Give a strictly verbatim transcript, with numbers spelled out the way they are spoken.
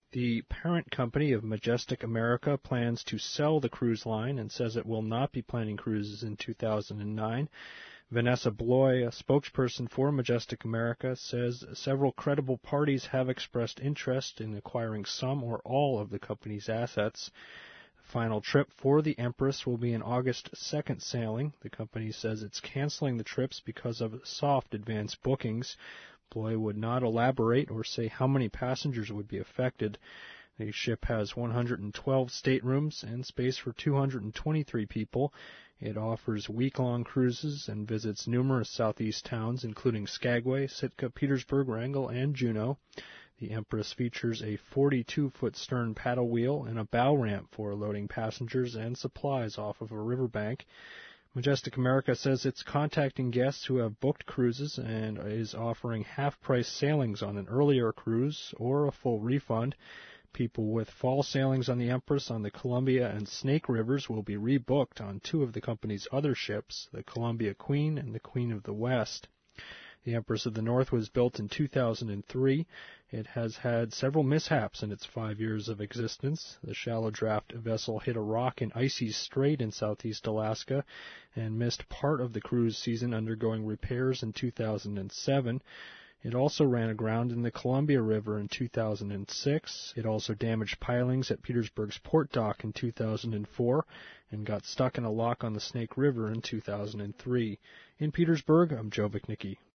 The parent company of Majestic America plans to sell the cruise line and says it will not be planning cruises in two thousand nine. Vanessa Bloy, a spokesperson for Majestic America, says several credible parties have expressed interest in acquiring some or all of the company's assets. The final trip for the Empress will be an August second sailing. The company says it's canceling the trips because of soft advance bookings. Bloy would not elaborate or say how many passengers would be affected. The ship has one hundred twelve staterooms and space for two hundred twenty-three people. It offers week-long cruises and visits numerous southeast towns, including Skagway, Sitka, Petersburg, Wrangell, and Juneau. The Empress features a forty-two foot stern paddle wheel and a bow ramp for loading passengers and supplies off of a riverbank. Majestic America says it's contacting guests who have booked cruises and is offering half-price sailings on an earlier cruise or a full refund. People with fall sailings on the Empress on the Columbia and Snake Rivers will be rebooked on two of the company's other ships, the Columbia Queen and the Queen of the West. The Empress of the North was built in two thousand three. It has had several mishaps in its five years of existence. The shallow draft vessel hit a rock in Icy Strait in southeast Alaska and missed part of the cruise season, undergoing repairs in two thousand seven. It also ran aground in the Columbia River in two thousand six. It also damaged pilings at Petersburg's port dock in two thousand four and got stuck in a lock on the Snake River in two thousand three. In Petersburg, I'm Joe Vichnicki.